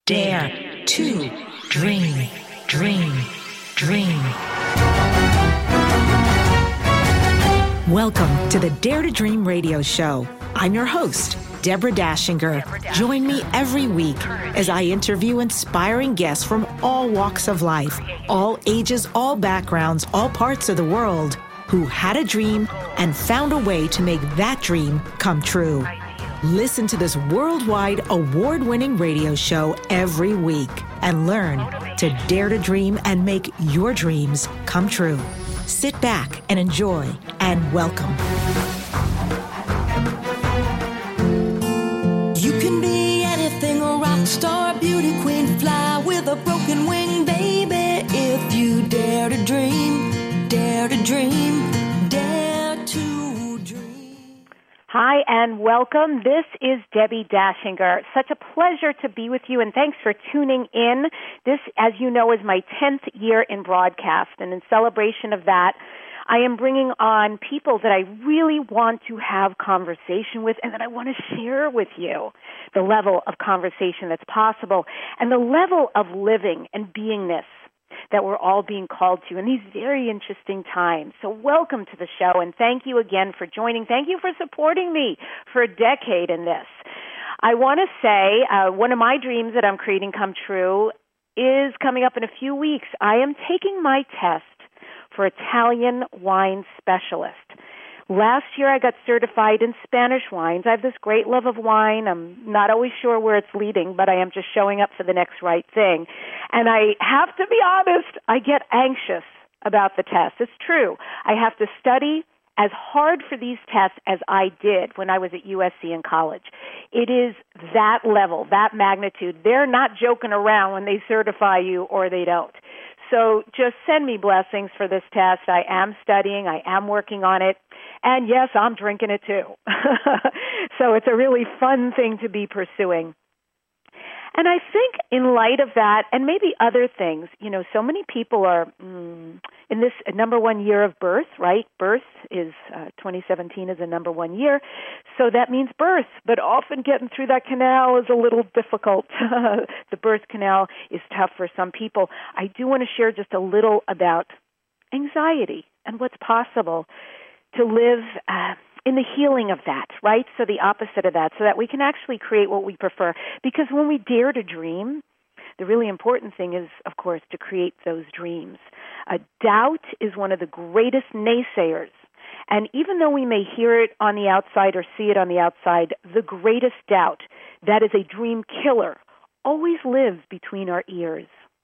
Dare to dream, dream, dream. Welcome to the Dare to Dream radio show. I'm your host, Deborah Dashinger. Join me every week as I interview inspiring guests from all walks of life, all ages, all backgrounds, all parts of the world, who had a dream and found a way to make that dream come true. Listen to this worldwide award-winning radio show every week and learn to dare to dream and make your dreams come true. Sit back and enjoy, and welcome. You can be anything, a rock star, beauty queen, fly with a broken wing, baby. If you dare to dream, dare to dream, dare to dream. Hi, and welcome. This is Debbie Dashinger. Such a pleasure to be with you, and thanks for tuning in. This, as you know, is my 10th year in broadcast, and in celebration of that, I am bringing on people that I really want to have conversation with and that I want to share with you the level of conversation that's possible and the level of living and beingness that we're all being called to in these very interesting times. So welcome to the show, and thank you again for joining. Thank you for supporting me for a decade in this. I want to say one of my dreams that I'm creating come true is coming up in a few weeks. I am taking my test for Italian wine specialist. Last year I got certified in Spanish wines. I have this great love of wine. I'm not always sure where it's leading, but I am just showing up for the next right thing. And I have to be honest, I get anxious about the test. It's true. I have to study as hard for these tests as I did when I was at USC in college. It is that level, that magnitude. They're not joking around when they certify you or they don't. So just send me blessings for this test. I am studying. I am working on it. And yes, I'm drinking it too. So it's a really fun thing to be pursuing. And I think in light of that, and maybe other things, you know, so many people are in this number one year of birth, right? Birth is 2017 is a number one year. So that means birth, but often getting through that canal is a little difficult. The birth canal is tough for some people. I do want to share just a little about anxiety and what's possible to live in the healing of that, right? So the opposite of that, so that we can actually create what we prefer. Because when we dare to dream, the really important thing is, of course, to create those dreams. Doubt is one of the greatest naysayers. And even though we may hear it on the outside or see it on the outside, the greatest doubt, that is a dream killer, always lives between our ears.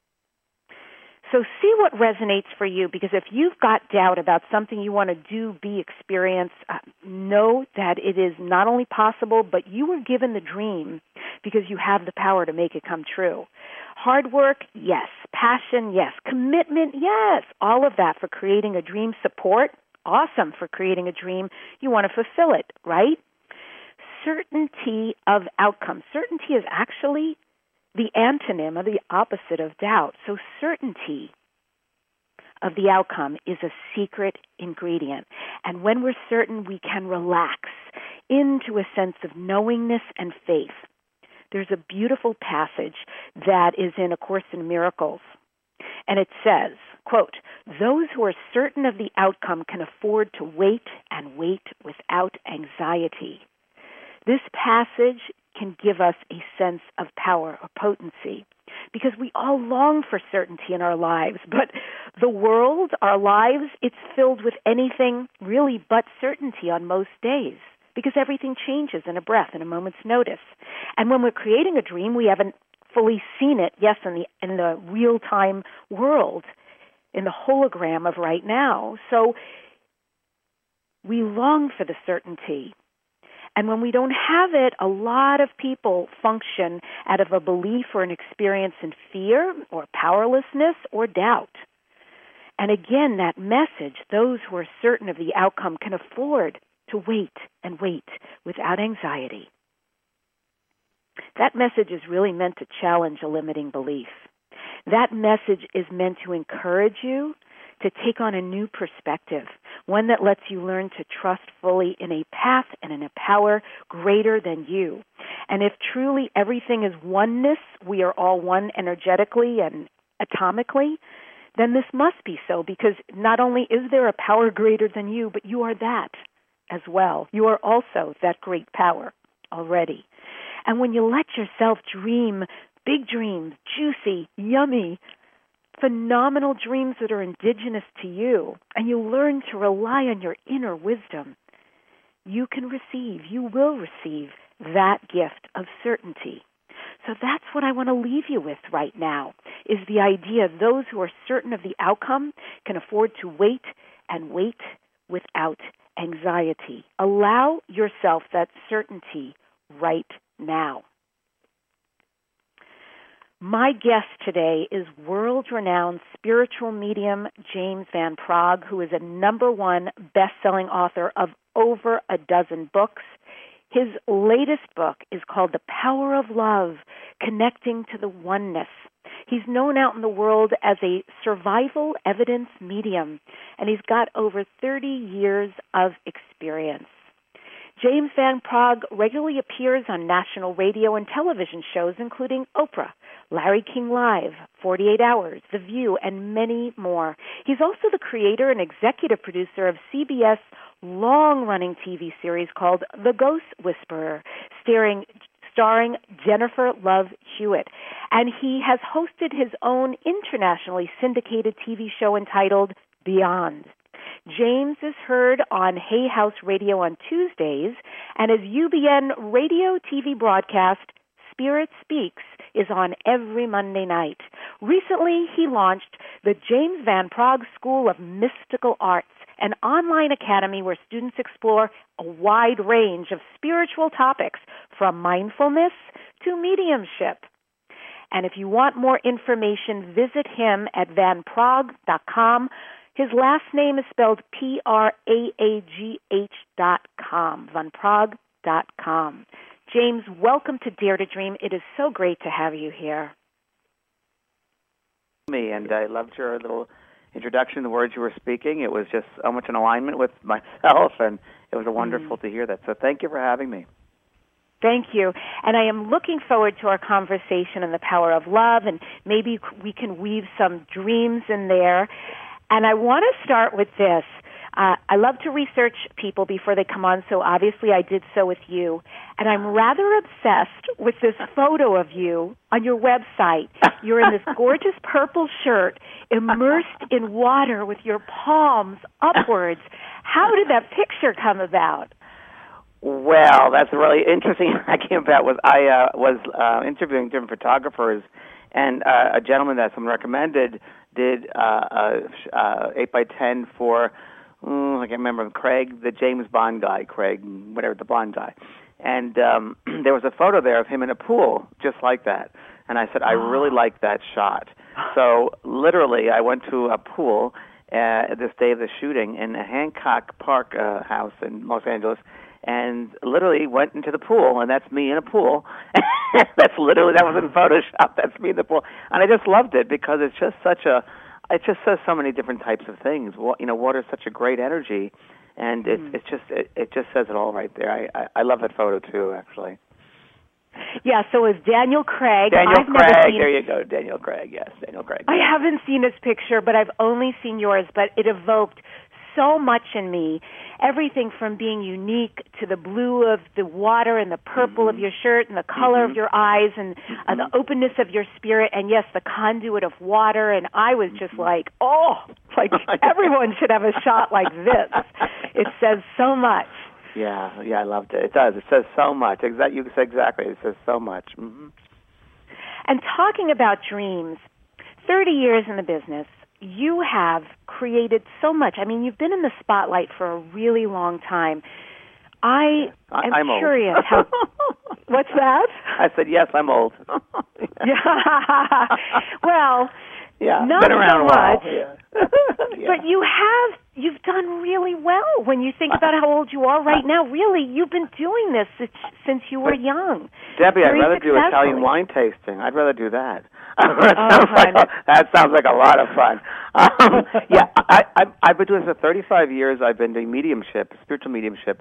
So see what resonates for you, because if you've got doubt about something you want to do, be, experience, know that it is not only possible, but you were given the dream because you have the power to make it come true. Hard work, yes. Passion, yes. Commitment, yes. All of that for creating a dream. Support, awesome for creating a dream. You want to fulfill it, right? Certainty of outcome. Certainty is actually the antonym or the opposite of doubt. So certainty of the outcome is a secret ingredient. And when we're certain, we can relax into a sense of knowingness and faith. There's a beautiful passage that is in A Course in Miracles. And it says, quote, "Those who are certain of the outcome can afford to wait and wait without anxiety." This passage can give us a sense of power or potency, because we all long for certainty in our lives. But the world, our lives, it's filled with anything really but certainty on most days, because everything changes in a breath, in a moment's notice. And when we're creating a dream, we haven't fully seen it, yes, in the real-time world, in the hologram of right now. So we long for the certainty. And when we don't have it, a lot of people function out of a belief or an experience in fear or powerlessness or doubt. And again, that message, those who are certain of the outcome can afford to wait and wait without anxiety. That message is really meant to challenge a limiting belief. That message is meant to encourage you to take on a new perspective, one that lets you learn to trust fully in a path and in a power greater than you. And if truly everything is oneness, we are all one energetically and atomically, then this must be so, because not only is there a power greater than you, but you are that as well. You are also that great power already. And when you let yourself dream big dreams, juicy, yummy, phenomenal dreams that are indigenous to you, and you learn to rely on your inner wisdom, you will receive that gift of certainty. So that's what I want to leave you with right now, is the idea those who are certain of the outcome can afford to wait and wait without anxiety. Allow yourself that certainty right now. My guest today is world-renowned spiritual medium James Van Praagh, who is a #1 best-selling author of over a dozen books. His latest book is called The Power of Love, Connecting to the Oneness. He's known out in the world as a survival evidence medium, and he's got over 30 years of experience. James Van Praagh regularly appears on national radio and television shows, including Oprah, Larry King Live, 48 Hours, The View, and many more. He's also the creator and executive producer of CBS long-running TV series called The Ghost Whisperer, starring Jennifer Love Hewitt. And he has hosted his own internationally syndicated TV show entitled Beyond. James is heard on Hay House Radio on Tuesdays, and his UBN radio TV broadcast, Spirit Speaks, is on every Monday night. Recently, he launched the James Van Praagh School of Mystical Arts, an online academy where students explore a wide range of spiritual topics, from mindfulness to mediumship. And if you want more information, visit him at vanpraagh.com. His last name is spelled Praagh.com, vanpraagh.com. James, welcome to Dare to Dream. It is so great to have you here. And I loved your little introduction, the words you were speaking. It was just so much in alignment with myself, and it was wonderful to hear that. So thank you for having me. Thank you. And I am looking forward to our conversation on the power of love, and maybe we can weave some dreams in there. And I want to start with this. I love to research people before they come on, so obviously I did so with you. And I'm rather obsessed with this photo of you on your website. You're in this gorgeous purple shirt, immersed in water with your palms upwards. How did that picture come about? Well, that's really interesting. I came about with I was interviewing different photographers, and a gentleman that someone recommended did 8x10 for, I can't remember, Craig, the James Bond guy, Craig, whatever, the Bond guy. And there was a photo there of him in a pool, just like that. And I said, I really like that shot. So literally, I went to a pool this day of the shooting in a Hancock Park house in Los Angeles, and literally went into the pool, and that's me in a pool. That wasn't Photoshop, that's me in the pool. And I just loved it because it's just it just says so many different types of things. Water is such a great energy, and it just says it all right there. I love that photo too, actually. Yeah, so it's Daniel Craig. Daniel Craig, there you go, Daniel Craig, yes, Daniel Craig. I haven't seen his picture, but I've only seen yours, but it evoked so much in me. Everything from being unique to the blue of the water and the purple of your shirt and the color of your eyes and the openness of your spirit, and yes, the conduit of water. And I was just like, everyone should have a shot like this. It says so much. Yeah, I loved it. It does. It says so much. You said exactly. It says so much. Mm-hmm. And talking about dreams, 30 years in the business, you have created so much. I mean, you've been in the spotlight for a really long time. I'm curious old. how. What's that? I said yes. I'm old. Yeah. Well, not been around so a while. much. Yeah. But you've done really well when you think about how old you are right now. Really, you've been doing this since you were young. Debbie, I'd rather do Italian wine tasting. I'd rather do that. That sounds like a lot of fun. I've been doing this for 35 years. I've been doing mediumship, spiritual mediumship,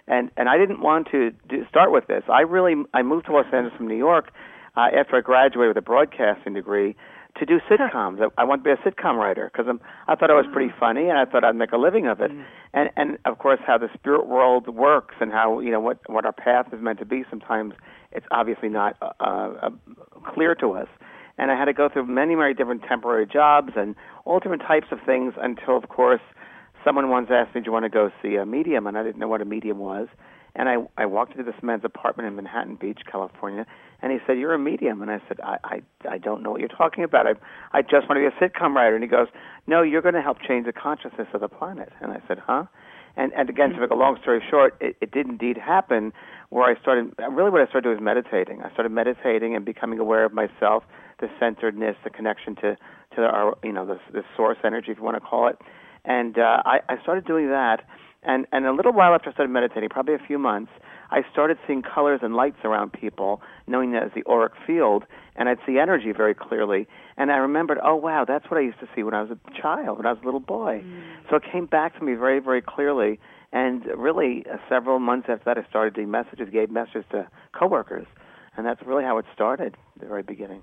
And I didn't want to start with this. I moved to Los Angeles from New York after I graduated with a broadcasting degree to do sitcoms. I wanted to be a sitcom writer because I thought I was pretty funny, and I thought I'd make a living of it. And of course, how the spirit world works and how what our path is meant to be. Sometimes it's obviously not clear to us. And I had to go through many, many different temporary jobs and all different types of things until, of course, someone once asked me, "Do you want to go see a medium?" And I didn't know what a medium was. And I walked into this man's apartment in Manhattan Beach, California, and he said, "You're a medium." And I said, I don't know what you're talking about. I just want to be a sitcom writer. And he goes, "No, you're going to help change the consciousness of the planet." And I said, "Huh?" And again, to make a long story short, it did indeed happen where what I started doing was meditating. I started meditating and becoming aware of myself, the centeredness, the connection to our, the source energy, if you want to call it. And I started doing that. And a little while after I started meditating, probably a few months, I started seeing colors and lights around people, knowing that as the auric field, and I'd see energy very clearly. And I remembered, oh, wow, that's what I used to see when I was a child, when I was a little boy. So it came back to me very, very clearly. And really, several months after that, I started doing messages, gave messages to coworkers. And that's really how it started at the very beginning.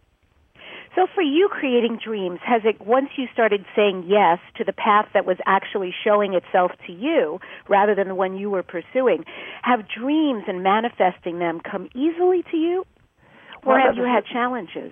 So for you, creating dreams, has it, once you started saying yes to the path that was actually showing itself to you rather than the one you were pursuing, have dreams and manifesting them come easily to you? Or have you had challenges?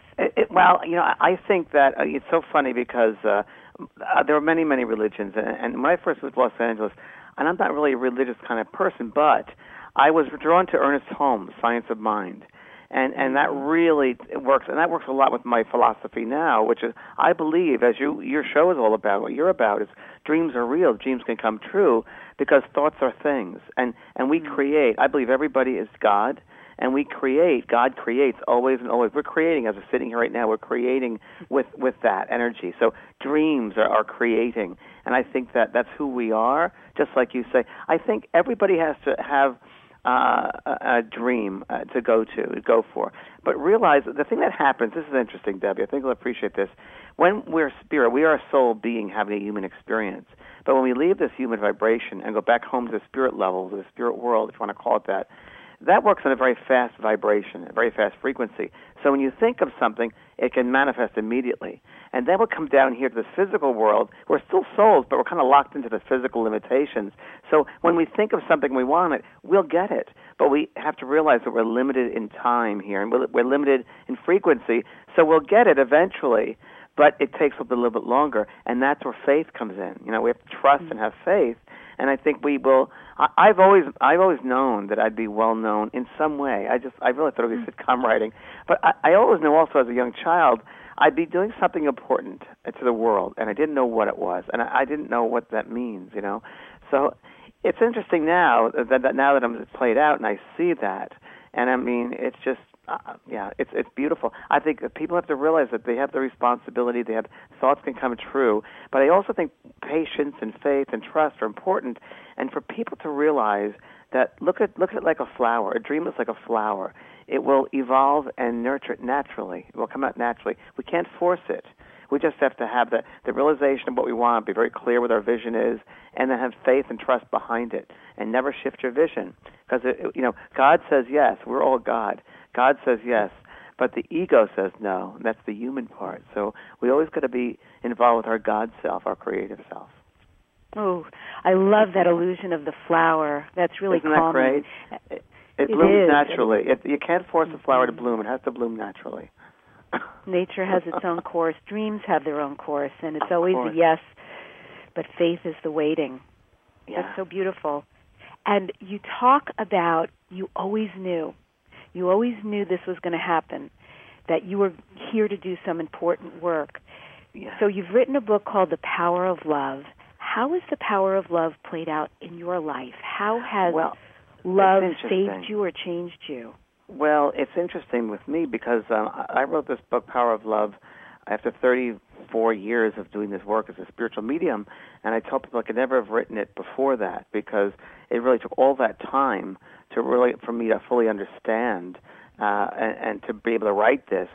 I think that it's so funny because there are many, many religions. And when I first moved to Los Angeles, and I'm not really a religious kind of person, but I was drawn to Ernest Holmes' Science of Mind. And that really works, and that works a lot with my philosophy now, which is, I believe, as your show is all about, what you're about, is dreams are real, dreams can come true, because thoughts are things, and we create. I believe everybody is God, and we create. God creates always and always. We're creating, as we're sitting here right now, we're creating with that energy. So dreams are creating, and I think that's who we are, just like you say. I think everybody has to have a dream to go for. But realize the thing that happens, this is interesting, Debbie, I think you'll appreciate this. When we're spirit, we are a soul being having a human experience. But when we leave this human vibration and go back home to the spirit level, to the spirit world, if you want to call it that, that works on a very fast vibration, a very fast frequency. So when you think of something, it can manifest immediately. And then we'll come down here to the physical world. We're still souls, but we're kind of locked into the physical limitations. So when we think of something and we want it, we'll get it. But we have to realize that we're limited in time here, and we're limited in frequency. So we'll get it eventually, but it takes a little bit longer. And that's where faith comes in. We have to trust and have faith. And I think we will. I've always known that I'd be well known in some way. I really thought it would be sitcom writing, but I always knew also as a young child I'd be doing something important to the world, and I didn't know what it was, and I didn't know what that means. So it's interesting now that I'm played out and I see that, and I mean it's just. It's beautiful. I think that people have to realize that they have the responsibility. They have thoughts can come true, but I also think patience and faith and trust are important. And for people to realize that, look at it like a flower. A dream is like a flower. It will evolve and nurture it naturally. It will come out naturally. We can't force it. We just have to have the realization of what we want, be very clear what our vision is, and then have faith and trust behind it, and never shift your vision. Because God says yes. We're all God. God says yes, but the ego says no. And that's the human part. So we always got to be involved with our God self, our creative self. Oh, I love that illusion of the flower. That's really Isn't calming. that great? It blooms naturally. You can't force a flower to bloom. It has to bloom naturally. Nature has its own course. Dreams have their own course, and it's always a yes, but faith is the waiting. Yeah. That's so beautiful. And you talk about you always knew this was going to happen, that you were here to do some important work. Yeah. So you've written a book called The Power of Love. How has the power of love played out in your life? How has love saved you or changed you? Well, it's interesting with me because I wrote this book, Power of Love, after 34 years of doing this work as a spiritual medium, and I tell people I could never have written it before that because it really took all that time for me to fully understand and to be able to write this.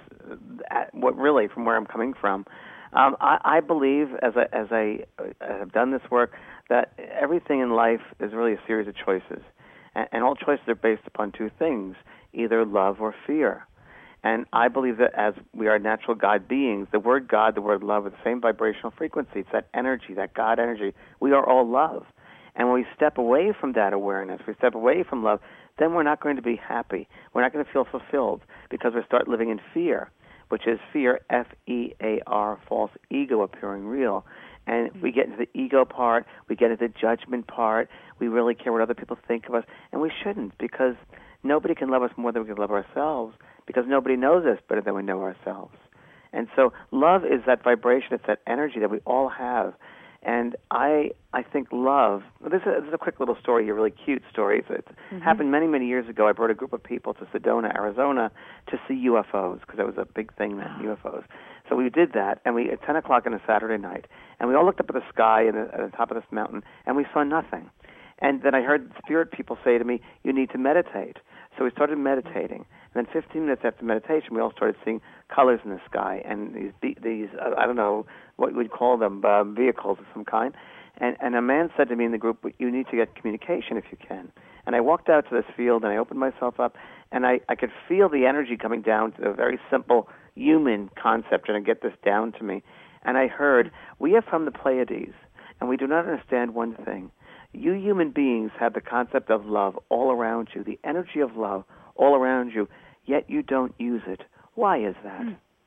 From where I'm coming from, I believe as I have done this work that everything in life is really a series of choices. And all choices are based upon two things, either love or fear. And I believe that as we are natural God beings, the word God, the word love are the same vibrational frequency. It's that energy, that God energy. We are all love. And when we step away from that awareness, we step away from love, then we're not going to be happy. We're not going to feel fulfilled because we start living in fear, which is fear, F-E-A-R, false ego appearing real. And we get into the ego part, we get into the judgment part, we really care what other people think of us, and we shouldn't, because nobody can love us more than we can love ourselves, because nobody knows us better than we know ourselves. And so love is that vibration, it's that energy that we all have. And I think love, this is a quick little story, a really cute story. It happened many, many years ago. I brought a group of people to Sedona, Arizona to see UFOs, because that was a big thing then, UFOs. So we did that, and at 10 o'clock on a Saturday night, and we all looked up at the sky at the top of this mountain, and we saw nothing. And then I heard spirit people say to me, you need to meditate. So we started meditating. And then 15 minutes after meditation, we all started seeing colors in the sky and these I don't know what we'd call them, vehicles of some kind. And a man said to me in the group, you need to get communication if you can. And I walked out to this field, and I opened myself up, and I could feel the energy coming down to a very simple human concept, and to get this down to me. And I heard, we are from the Pleiades, and we do not understand one thing. You human beings have the concept of love all around you, the energy of love all around you, yet you don't use it. Why is that?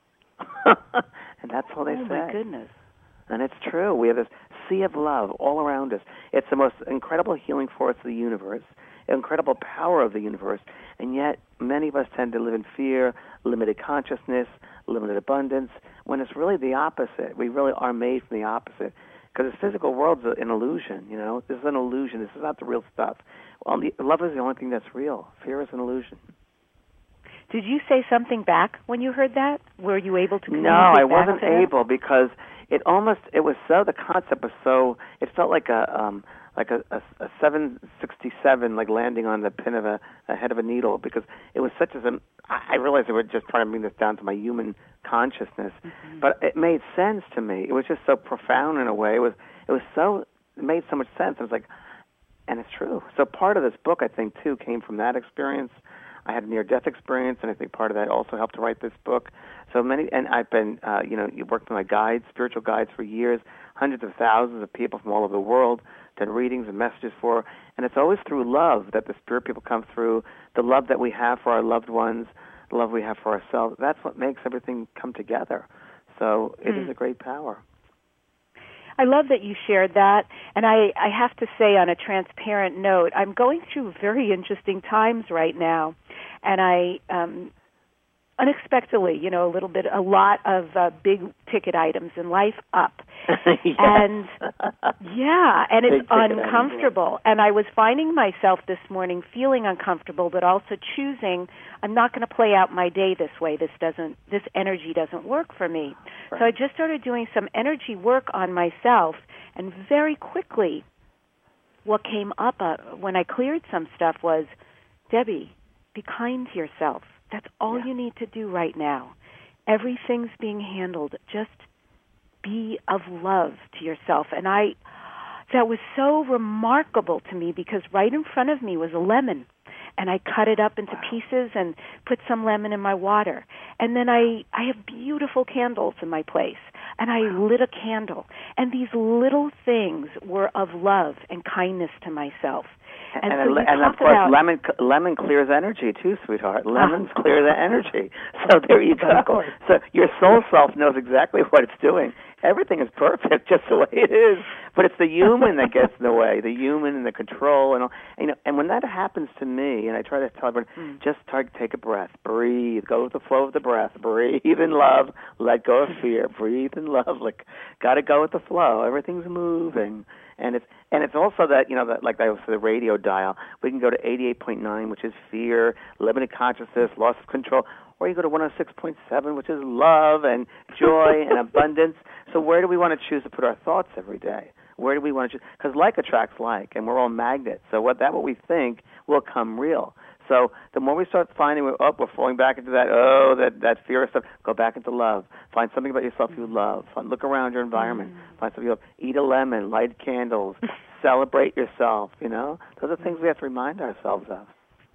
And that's all they say. Oh, my goodness. And it's true. We have this sea of love all around us. It's the most incredible healing force of the universe, incredible power of the universe, and yet many of us tend to live in fear, limited consciousness, limited abundance, when it's really the opposite. We really are made from the opposite. Because the physical world's an illusion, you know. This is an illusion. This is not the real stuff. Well, love is the only thing that's real. Fear is an illusion. Did you say something back when you heard that? Were you able to communicate No, I back wasn't to able, because it was so, the concept was so, it felt like a 767, like landing on the pin of a head of a needle, because it was such as I realized they were just trying to bring this down to my human consciousness, but it made sense to me. It was just so profound in a way. It made so much sense. I was like, and it's true. So part of this book, I think, too, came from that experience. I had a near-death experience, and I think part of that also helped to write this book. And I've been, you worked with my guides, spiritual guides for years, hundreds of thousands of people from all over the world, done readings and messages for, and it's always through love that the spirit people come through, the love that we have for our loved ones, the love we have for ourselves. That's what makes everything come together. So it is a great power. I love that you shared that, and I have to say, on a transparent note, I'm going through very interesting times right now, and I unexpectedly, a lot of big-ticket items in life up. Yes. And, and it's uncomfortable. And I was finding myself this morning feeling uncomfortable, but also choosing, I'm not going to play out my day this way. This energy doesn't work for me. Right. So I just started doing some energy work on myself, and very quickly what came up when I cleared some stuff was, Debbie, be kind to yourself. That's all you need to do right now. Everything's being handled. Just be of love to yourself. And that was so remarkable to me, because right in front of me was a lemon. And I cut it up into pieces and put some lemon in my water. And then I have beautiful candles in my place. And I lit a candle. And these little things were of love and kindness to myself. And of course, lemon clears energy too, sweetheart. Lemons clear the energy. So there you go. So your soul self knows exactly what it's doing. Everything is perfect, just the way it is. But it's the human that gets in the way, the human and the control, and all. And when that happens to me, and I try to tell everyone, just take a breath, breathe, go with the flow of the breath, breathe in love, let go of fear, breathe in love. Like, got to go with the flow. Everything's moving. And it's also that, like I was the radio dial, we can go to 88.9, which is fear, limited consciousness, loss of control, or you go to 106.7, which is love and joy and abundance. So where do we want to choose to put our thoughts every day? Where do we want to choose? Because like attracts like, and we're all magnets. So what we think will come real. So the more we start finding, we're falling back into that fear stuff, go back into love. Find something about yourself you love. Look around your environment. Find something you love. Eat a lemon, light candles, celebrate yourself, you know? Those are things we have to remind ourselves of.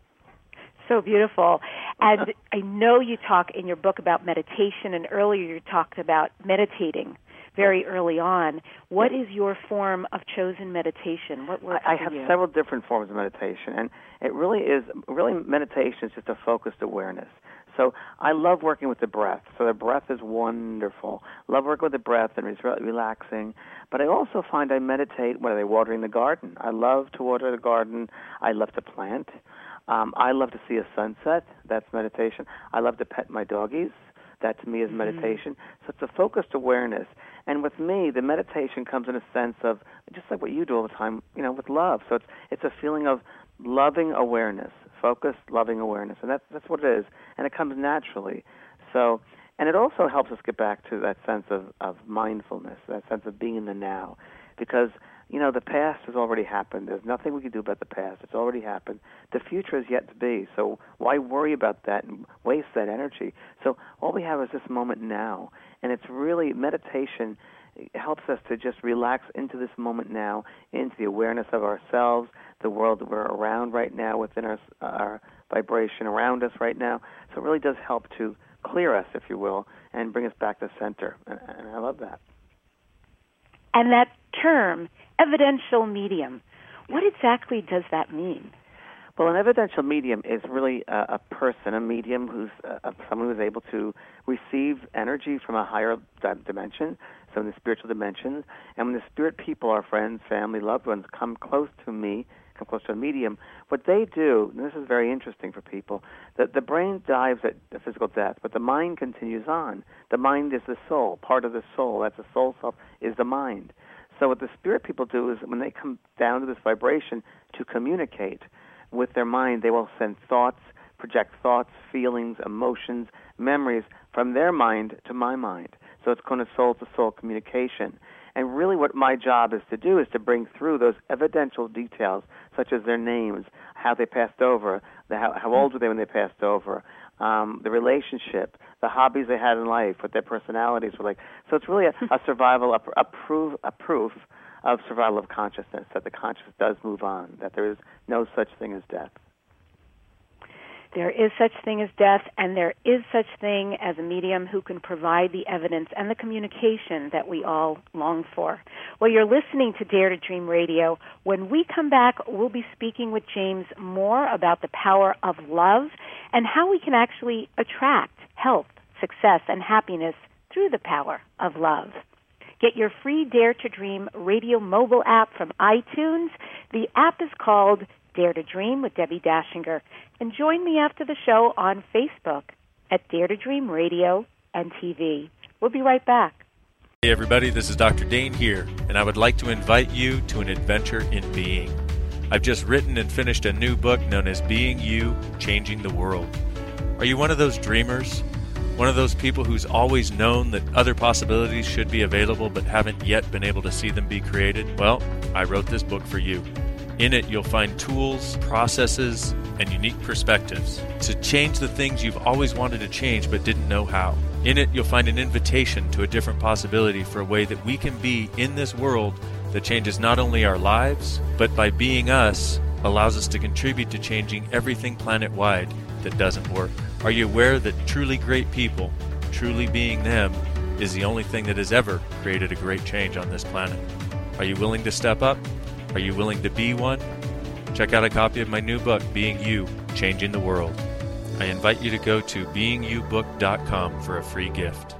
So beautiful. And I know you talk in your book about meditation, and earlier you talked about meditating very early on. What is your form of chosen meditation? What works I for have you? several different forms of meditation, and it really meditation is just a focused awareness. So I love working with the breath. So the breath is wonderful. Love working with the breath, and it's relaxing. But I also find I meditate when I'm watering the garden. I love to water the garden. I love to plant. I love to see a sunset. That's meditation. I love to pet my doggies. That to me is meditation. So it's a focused awareness. And with me, the meditation comes in a sense of, just like what you do all the time, you know, with love. So it's a feeling of loving awareness, focused, loving awareness. And that's what it is. And it comes naturally. So, and it also helps us get back to that sense of mindfulness, that sense of being in the now. Because, you know, the past has already happened. There's nothing we can do about the past. It's already happened. The future is yet to be. So why worry about that and waste that energy? So all we have is this moment now. And it's really, meditation helps us to just relax into this moment now, into the awareness of ourselves, the world that we're around right now, within our vibration around us right now. So it really does help to clear us, if you will, and bring us back to center. And I love that. And that term, evidential medium, what exactly does that mean? Well, an evidential medium is really a person, a medium who's someone who's able to receive energy from a higher dimension, so in the spiritual dimensions. And when the spirit people, our friends, family, loved ones, come close to me, come close to a medium, what they do, and this is very interesting for people, that the brain dives at the physical death, but the mind continues on. The mind is the soul, part of the soul. That's the soul self, is the mind. So what the spirit people do is when they come down to this vibration to communicate with their mind, they will send thoughts, project thoughts, feelings, emotions, memories from their mind to my mind. So it's called a soul-to-soul communication. And really what my job is to do is to bring through those evidential details, such as their names, how they passed over, how old were they when they passed over, the relationship, the hobbies they had in life, what their personalities were like. So it's really a survival, a proof of survival of consciousness, that the consciousness does move on, that there is no such thing as death. There is such thing as death, and there is such thing as a medium who can provide the evidence and the communication that we all long for. Well, you're listening to Dare to Dream Radio. When we come back, we'll be speaking with James more about the power of love and how we can actually attract health, success, and happiness through the power of love. Get your free Dare to Dream radio mobile app from iTunes. The app is called Dare to Dream with Debbie Dashinger. And join me after the show on Facebook at Dare to Dream Radio and TV. We'll be right back. Hey everybody, this is Dr. Dane here, and I would like to invite you to an adventure in being. I've just written and finished a new book known as Being You, Changing the World. Are you one of those dreamers? One of those people who's always known that other possibilities should be available but haven't yet been able to see them be created? Well, I wrote this book for you. In it, you'll find tools, processes, and unique perspectives to change the things you've always wanted to change but didn't know how. In it, you'll find an invitation to a different possibility for a way that we can be in this world that changes not only our lives, but by being us, allows us to contribute to changing everything planet-wide that doesn't work. Are you aware that truly great people, truly being them, is the only thing that has ever created a great change on this planet? Are you willing to step up? Are you willing to be one? Check out a copy of my new book, Being You, Changing the World. I invite you to go to beingyoubook.com for a free gift.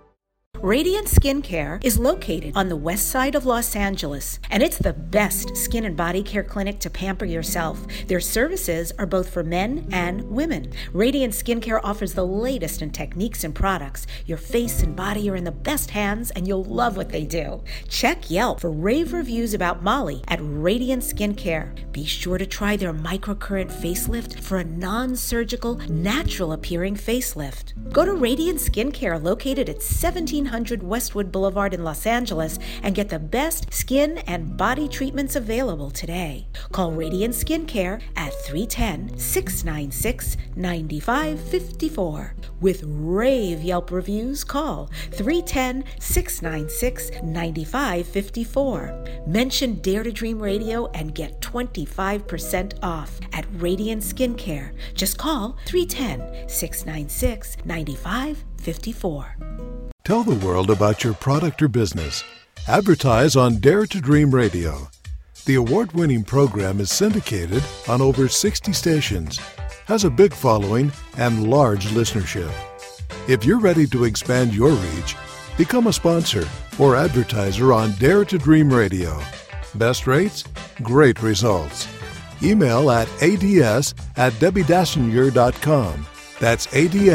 Radiant Skincare is located on the west side of Los Angeles, and it's the best skin and body care clinic to pamper yourself. Their services are both for men and women. Radiant Skincare offers the latest in techniques and products. Your face and body are in the best hands, and you'll love what they do. Check Yelp for rave reviews about Molly at Radiant Skincare. Be sure to try their microcurrent facelift for a non-surgical, natural-appearing facelift. Go to Radiant Skincare, located at 1700 100 Westwood Boulevard in Los Angeles and get the best skin and body treatments available today. Call Radiant Skincare at 310-696-9554. With rave Yelp reviews, call 310-696-9554. Mention Dare to Dream Radio and get 25% off at Radiant Skincare. Just call 310-696-9554. Tell the world about your product or business. Advertise on Dare to Dream Radio. The award-winning program is syndicated on over 60 stations, has a big following and large listenership. If you're ready to expand your reach, become a sponsor or advertiser on Dare to Dream Radio. Best rates, great results. Email at ads@debbiedachinger.com. That's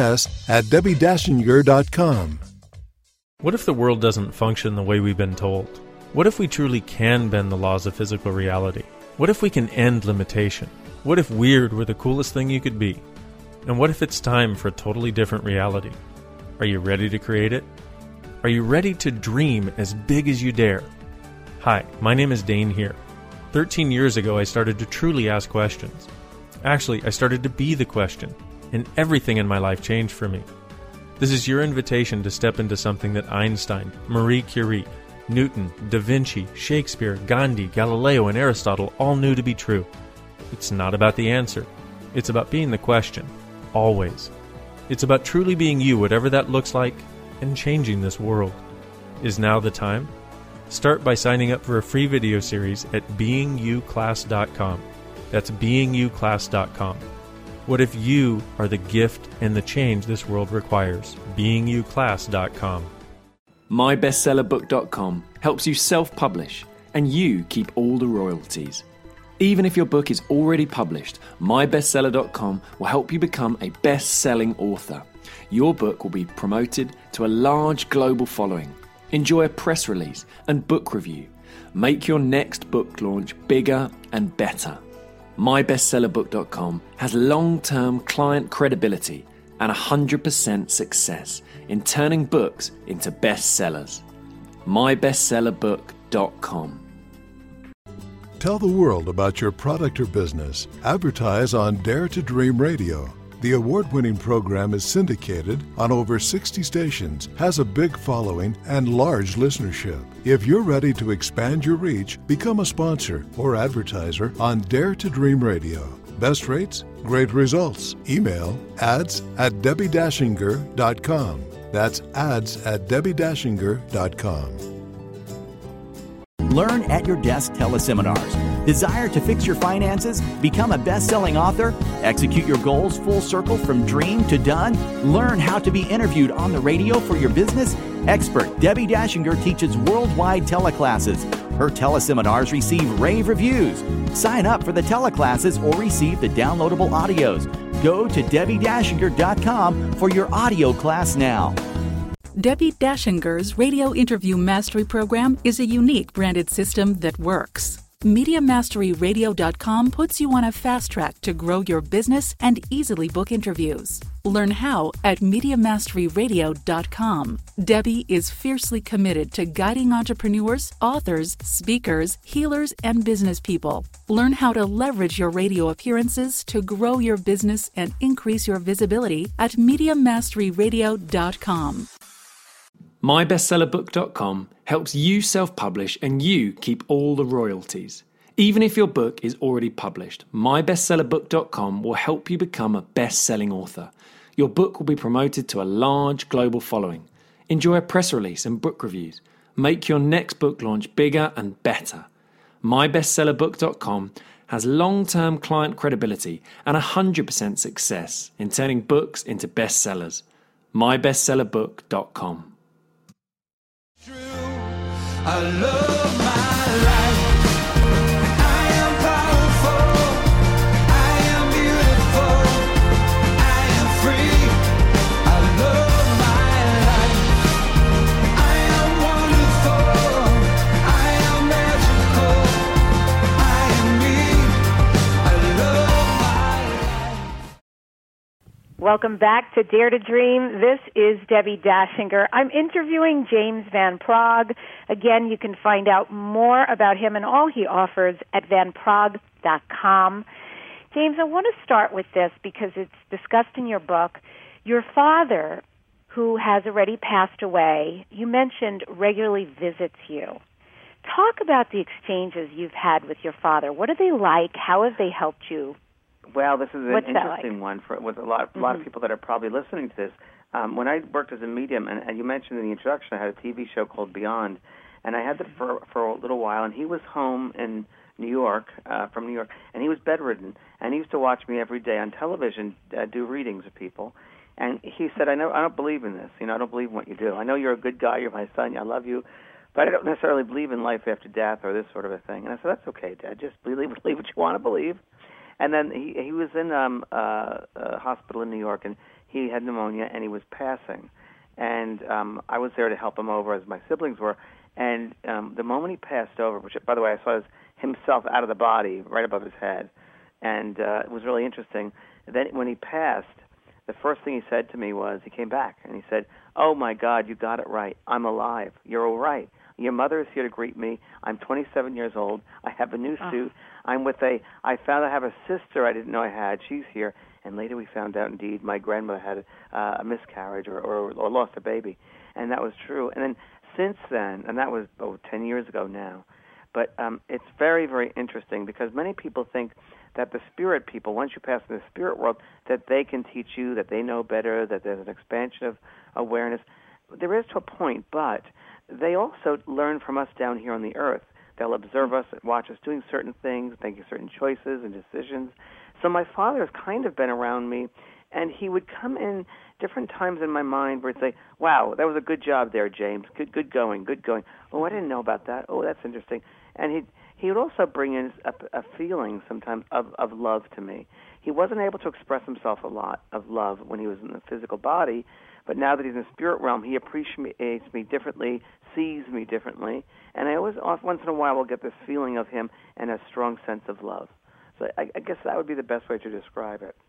ads@debbiedachinger.com. What if the world doesn't function the way we've been told? What if we truly can bend the laws of physical reality? What if we can end limitation? What if weird were the coolest thing you could be? And what if it's time for a totally different reality? Are you ready to create it? Are you ready to dream as big as you dare? Hi, my name is Dane here. 13 years ago, I started to truly ask questions. Actually, I started to be the question, and everything in my life changed for me. This is your invitation to step into something that Einstein, Marie Curie, Newton, Da Vinci, Shakespeare, Gandhi, Galileo, and Aristotle all knew to be true. It's not about the answer. It's about being the question, always. It's about truly being you, whatever that looks like, and changing this world. Is now the time? Start by signing up for a free video series at beingyouclass.com. That's beingyouclass.com. What if you are the gift and the change this world requires? beingyouclass.com. MyBestsellerBook.com helps you self-publish, and you keep all the royalties. Even if your book is already published, MyBestseller.com will help you become a best-selling author. Your book will be promoted to a large global following. Enjoy a press release and book review. Make your next book launch bigger and better. MyBestsellerBook.com has long-term client credibility and 100% success in turning books into bestsellers. MyBestsellerBook.com. Tell the world about your product or business. Advertise on Dare to Dream Radio. The award-winning program is syndicated on over 60 stations, has a big following and large listenership. If you're ready to expand your reach, become a sponsor or advertiser on Dare to Dream Radio. Best rates, great results. Email ads@debbiedachinger.com. That's ads@debbiedachinger.com. Learn at your desk teleseminars. Desire to fix your finances? Become a best-selling author? Execute your goals full circle from dream to done? Learn how to be interviewed on the radio for your business? Expert Debbie Dachinger teaches worldwide teleclasses. Her teleseminars receive rave reviews. Sign up for the teleclasses or receive the downloadable audios. Go to debbiedachinger.com for your audio class now. Debbie Dachinger's Radio Interview Mastery Program is a unique branded system that works. MediaMasteryRadio.com puts you on a fast track to grow your business and easily book interviews. Learn how at MediaMasteryRadio.com. Debbie is fiercely committed to guiding entrepreneurs, authors, speakers, healers, and business people. Learn how to leverage your radio appearances to grow your business and increase your visibility at MediaMasteryRadio.com. MyBestsellerBook.com helps you self-publish and you keep all the royalties. Even if your book is already published, MyBestsellerBook.com will help you become a best-selling author. Your book will be promoted to a large global following. Enjoy a press release and book reviews. Make your next book launch bigger and better. MyBestsellerBook.com has long-term client credibility and 100% success in turning books into bestsellers. MyBestsellerBook.com. I love my life. I am powerful. I am beautiful. I am free. I love my life. I am wonderful. I am magical. I am me. I love my life. Welcome back to Dare to Dream. This is Debbie Dashinger. I'm interviewing James Van Praagh. Again, you can find out more about him and all he offers at vanpraagh.com. James, I want to start with this because it's discussed in your book. Your father, who has already passed away, you mentioned regularly visits you. Talk about the exchanges you've had with your father. What are they like? How have they helped you? Well, this is an interesting like? one with a lot of people that are probably listening to this. When I worked as a medium, and you mentioned in the introduction, I had a TV show called Beyond, and I had that for a little while, and he was home in New York, from New York, and he was bedridden, and he used to watch me every day on television do readings of people, and he said, I don't believe in this. I don't believe in what you do. I know you're a good guy, you're my son, I love you, but I don't necessarily believe in life after death or this sort of a thing. And I said, that's okay, Dad, just believe what you want to believe. And then he was in a hospital in New York, and he had pneumonia, and he was passing. And I was there to help him over, as my siblings were. And the moment he passed over, which, by the way, I saw himself out of the body, right above his head, and it was really interesting. Then when he passed, the first thing he said to me was, he came back, and he said, oh, my God, you got it right. I'm alive. You're all right. Your mother is here to greet me. I'm 27 years old. I have a new suit. I found I have a sister I didn't know I had. She's here. And later we found out, indeed, my grandmother had a miscarriage or lost a baby. And that was true. And then since then, and that was 10 years ago now, but it's very, very interesting because many people think that the spirit people, once you pass in the spirit world, that they can teach you, that they know better, that there's an expansion of awareness. There is to a point, but they also learn from us down here on the earth. They'll observe us, watch us doing certain things, making certain choices and decisions. So my father has kind of been around me, and he would come in different times in my mind where he'd say, wow, that was a good job there, James. Good going. Oh, I didn't know about that. Oh, that's interesting. And he would also bring in a feeling sometimes of love to me. He wasn't able to express himself a lot of love when he was in the physical body, but now that he's in the spirit realm, he appreciates me differently, sees me differently, and I always, once in a while, will get this feeling of him and a strong sense of love. So I guess that would be the best way to describe it.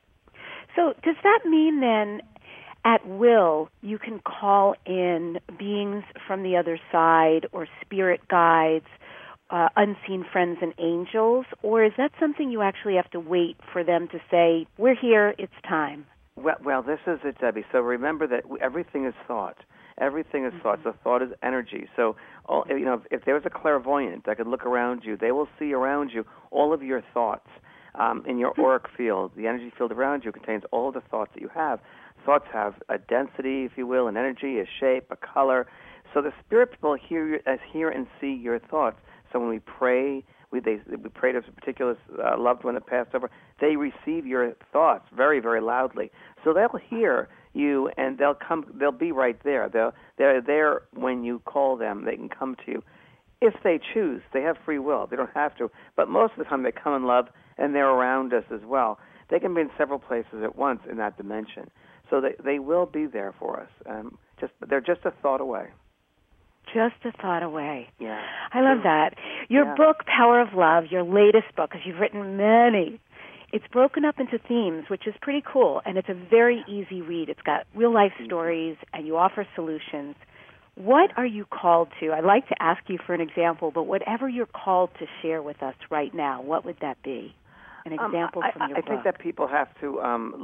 So does that mean then, at will, you can call in beings from the other side or spirit guides, unseen friends and angels, or is that something you actually have to wait for them to say, we're here, it's time? Well, this is it, Debbie. So remember that everything is thought. Everything is thought. So thought is energy. So, if there was a clairvoyant that could look around you, they will see around you all of your thoughts in your auric field. The energy field around you contains all of the thoughts that you have. Thoughts have a density, if you will, an energy, a shape, a color. So the spirit people hear and see your thoughts. So when we pray, we pray to a particular loved one that passed over, they receive your thoughts very, very loudly. So they'll hear you, and they'll be right there. They're there when you call them. They can come to you if they choose. They have free will. They don't have to. But most of the time they come in love, and they're around us as well. They can be in several places at once in that dimension. So they will be there for us. They're just a thought away. Just a thought away. Yeah. I love that. Your book, Power of Love, your latest book, because you've written many, it's broken up into themes, which is pretty cool, and it's a very easy read. It's got real-life stories, and you offer solutions. What are you called to? I'd like to ask you for an example, but whatever you're called to share with us right now, what would that be? An example from your book. I think that people have to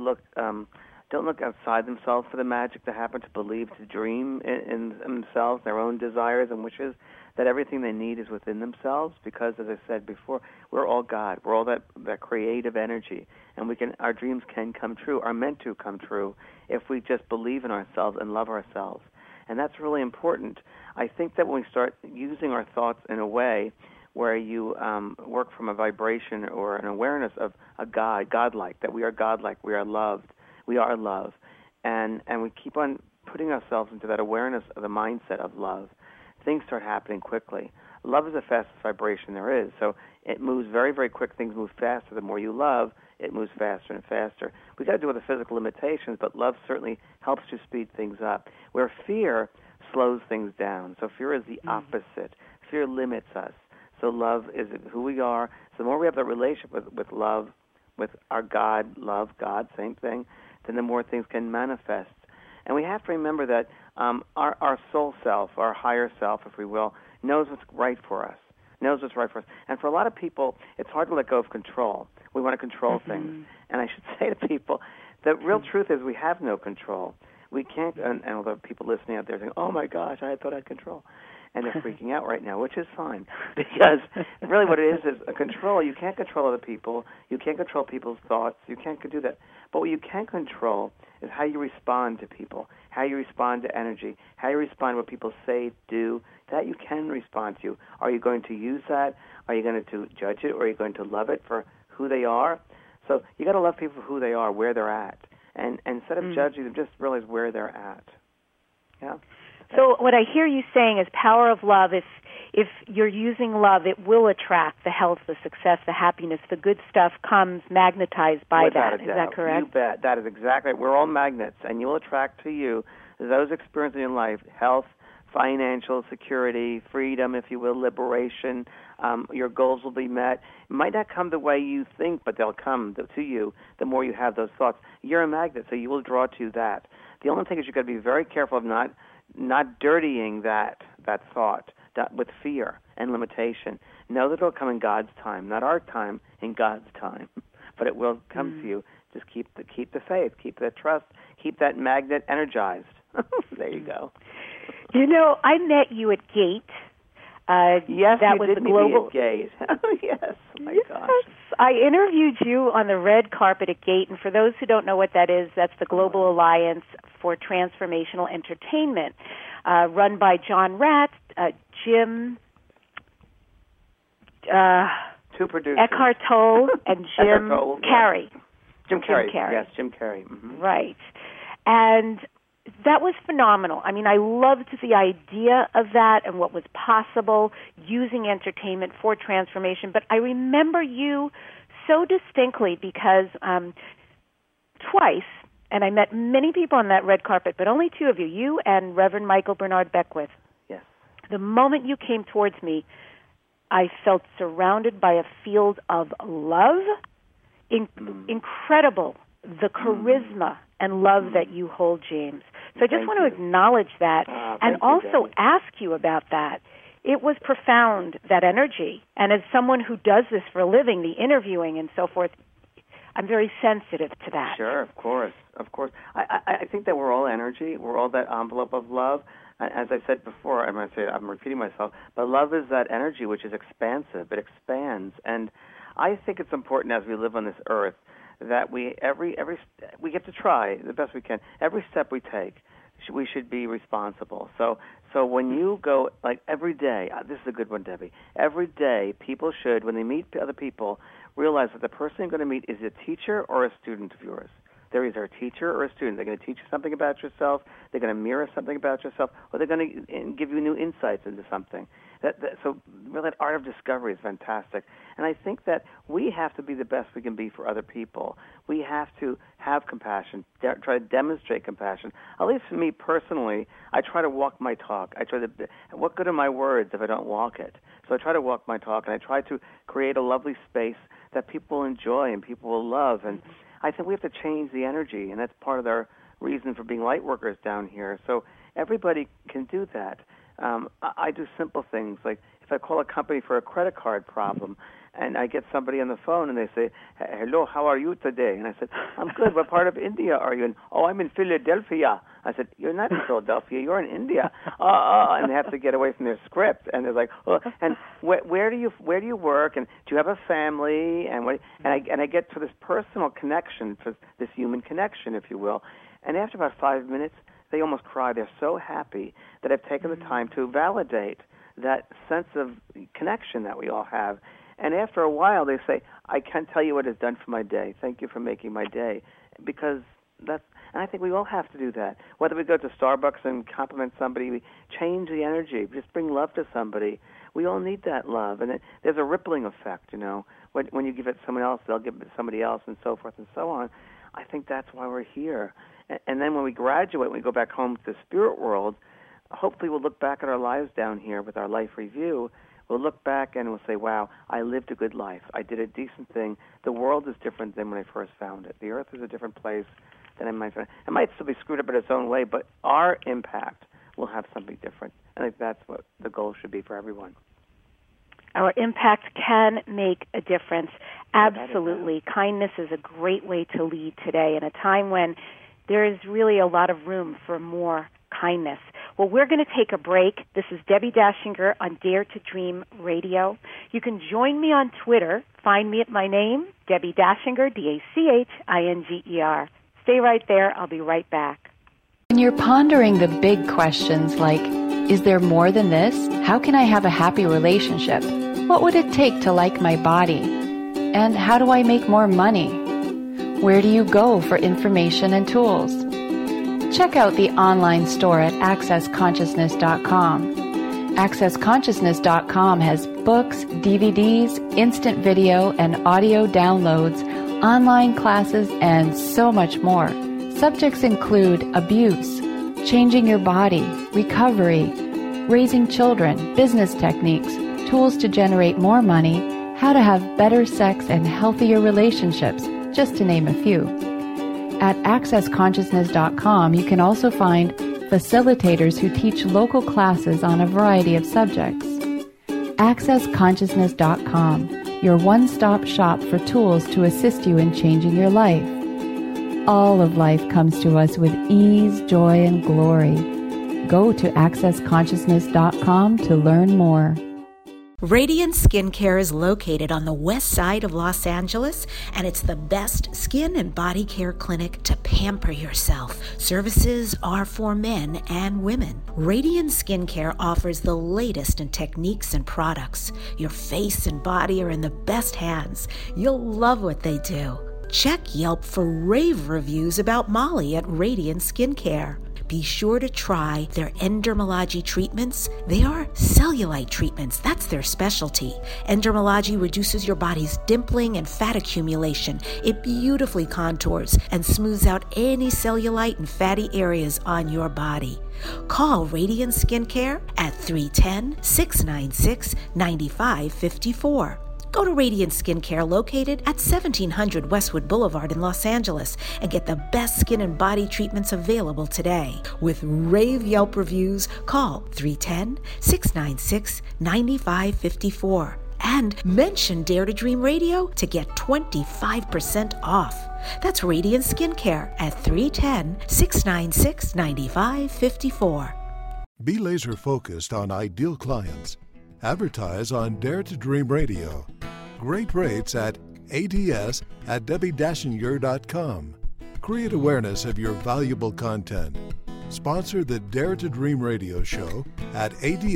don't look outside themselves for the magic to happen, to believe, to dream in themselves, their own desires and wishes, that everything they need is within themselves, because, as I said before, we're all God. We're all that creative energy, and our dreams can come true, are meant to come true, if we just believe in ourselves and love ourselves. And that's really important. I think that when we start using our thoughts in a way where you work from a vibration or an awareness of a God, godlike, that we are godlike, we are loved, we are love, and we keep on putting ourselves into that awareness of the mindset of love, things start happening quickly. Love is the fastest vibration there is, so it moves very, very quick. Things move faster. The more you love, it moves faster and faster. We've got to deal with the physical limitations, but love certainly helps to speed things up, where fear slows things down. So fear is the opposite. Fear limits us. So love is who we are. So the more we have that relationship with love, with our God, love, God, same thing, then the more things can manifest. And we have to remember that our soul self, our higher self, if we will, knows what's right for us, knows what's right for us. And for a lot of people, it's hard to let go of control. We want to control things. And I should say to people, the real truth is we have no control. We can't, and although people listening out there saying, oh my gosh, I thought I had control. And they're freaking out right now, which is fine. Because really what it is a control. You can't control other people. You can't control people's thoughts. You can't do that. But what you can control is how you respond to people, how you respond to energy, how you respond to what people say, do. That you can respond to. Are you going to use that? Are you going to judge it? Or are you going to love it for who they are? So you got to love people for who they are, where they're at. And instead of judging them, just realize where they're at. Yeah. So what I hear you saying is power of love. If you're using love, it will attract the health, the success, the happiness. The good stuff comes magnetized by Without that. a Is doubt. that correct? You bet. That is exactly right. We're all magnets, and you'll attract to you those experiences in your life, health, financial security, freedom, if you will, liberation. Your goals will be met. It might not come the way you think, but they'll come to you the more you have those thoughts. You're a magnet, so you will draw to that. The only thing is you've got to be very careful of not dirtying that thought with fear and limitation. Know that it will come in God's time, not our time, in God's time. But it will come to you. Just keep the faith, keep the trust, keep that magnet energized. There you go. You know, I met you at GATE. Yes, that you was did the meet global... me at GATE. Yes, oh my gosh. I interviewed you on the red carpet at GATE, and for those who don't know what that is, that's the Global Alliance for Transformational Entertainment, run by John Rath, Jim... two producers. Eckhart Tolle and Jim Carrey. Jim Carrey. Yes, Jim Carrey. Mm-hmm. Right. And that was phenomenal. I mean, I loved the idea of that and what was possible using entertainment for transformation. But I remember you so distinctly because twice, and I met many people on that red carpet, but only two of you and Reverend Michael Bernard Beckwith. Yes. The moment you came towards me, I felt surrounded by a field of love, incredible, the charisma and love that you hold, James. So I just want to acknowledge that and also ask you about that. It was profound, that energy. And as someone who does this for a living, the interviewing and so forth, I'm very sensitive to that. Sure, of course. I think that we're all energy. We're all that envelope of love. As I said before, I'm repeating myself, but love is that energy which is expansive. It expands. And I think it's important as we live on this earth that we get to try the best we can. Every step we take, we should be responsible. So when you go, like every day, this is a good one, Debbie. Every day, people should, when they meet other people, realize that the person you're going to meet is a teacher or a student of yours. They're either a teacher or a student. They're going to teach you something about yourself. They're going to mirror something about yourself, or they're going to give you new insights into something. So really, that art of discovery is fantastic. And I think that we have to be the best we can be for other people. We have to have compassion, try to demonstrate compassion. At least for me personally, I try to walk my talk. What good are my words if I don't walk it? So I try to walk my talk, and I try to create a lovely space that people will enjoy and people will love. And I think we have to change the energy, and that's part of our reason for being light workers down here. So everybody can do that. I do simple things, like if I call a company for a credit card problem, and I get somebody on the phone, and they say, hello, how are you today? And I said, I'm good. What part of India are you in? Oh, I'm in Philadelphia. I said, you're not in Philadelphia. You're in India. And they have to get away from their script. And they're like, oh, and where do you work? And do you have a family? And I get to this personal connection, to this human connection, if you will. And after about 5 minutes, they almost cry. They're so happy that I've taken the time to validate that sense of connection that we all have. And after a while, they say, I can't tell you what it's done for my day. Thank you for making my day. Because and I think we all have to do that. Whether we go to Starbucks and compliment somebody, we change the energy, just bring love to somebody. We all need that love. And there's a rippling effect, you know. When you give it to someone else, they'll give it to somebody else, and so forth and so on. I think that's why we're here. And then when we graduate, when we go back home to the spirit world, hopefully we'll look back at our lives down here with our life review. We'll look back and we'll say, wow, I lived a good life. I did a decent thing. The world is different than when I first found it. The earth is a different place. then it might still be screwed up in its own way, but our impact will have something different. I think that's what the goal should be for everyone. Our impact can make a difference. Absolutely. Kindness is a great way to lead today in a time when there is really a lot of room for more kindness. Well, we're going to take a break. This is Debbie Dashinger on Dare to Dream Radio. You can join me on Twitter. Find me at my name, Debbie Dashinger, Dachinger. Stay right there. I'll be right back. When you're pondering the big questions like, is there more than this? How can I have a happy relationship? What would it take to like my body? And how do I make more money? Where do you go for information and tools? Check out the online store at accessconsciousness.com. AccessConsciousness.com has books, DVDs, instant video and audio downloads, online classes, and so much more. Subjects include abuse, changing your body, recovery, raising children, business techniques, tools to generate more money, how to have better sex and healthier relationships, just to name a few. At accessconsciousness.com, you can also find facilitators who teach local classes on a variety of subjects. AccessConsciousness.com, your one-stop shop for tools to assist you in changing your life. All of life comes to us with ease, joy, and glory. Go to accessconsciousness.com to learn more. Radiant Skincare is located on the west side of Los Angeles, and it's the best skin and body care clinic to pamper yourself. Services are for men and women. Radiant Skincare offers the latest in techniques and products. Your face and body are in the best hands. You'll love what they do. Check Yelp for rave reviews about Molly at Radiant Skincare. Be sure to try their Endermology treatments. They are cellulite treatments. That's their specialty. Endermology reduces your body's dimpling and fat accumulation. It beautifully contours and smooths out any cellulite and fatty areas on your body. Call Radiant Skincare at 310-696-9554. Go to Radiant Skincare located at 1700 Westwood Boulevard in Los Angeles and get the best skin and body treatments available today. With rave Yelp reviews, call 310-696-9554 and mention Dare to Dream Radio to get 25% off. That's Radiant Skincare at 310-696-9554. Be laser focused on ideal clients. Advertise on Dare to Dream Radio. Great rates at ads@DebbieDashinger.com. Create awareness of your valuable content. Sponsor the Dare to Dream Radio show at